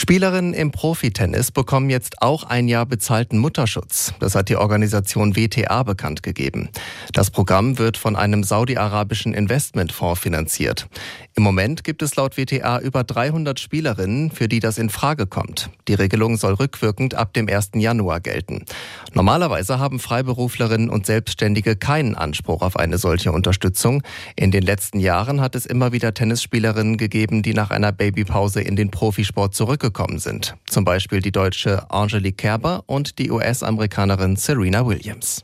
Spielerinnen im Profitennis bekommen jetzt auch ein Jahr bezahlten Mutterschutz. Das hat die Organisation WTA bekannt gegeben. Das Programm wird von einem saudi-arabischen Investmentfonds finanziert. Im Moment gibt es laut WTA über 300 Spielerinnen, für die das in Frage kommt. Die Regelung soll rückwirkend ab dem 1. Januar gelten. Normalerweise haben Freiberuflerinnen und Selbstständige keinen Anspruch auf eine solche Unterstützung. In den letzten Jahren hat es immer wieder Tennisspielerinnen gegeben, die nach einer Babypause in den Profisport zurückgekommen sind. Zum Beispiel die deutsche Angelique Kerber und die US-Amerikanerin Serena Williams.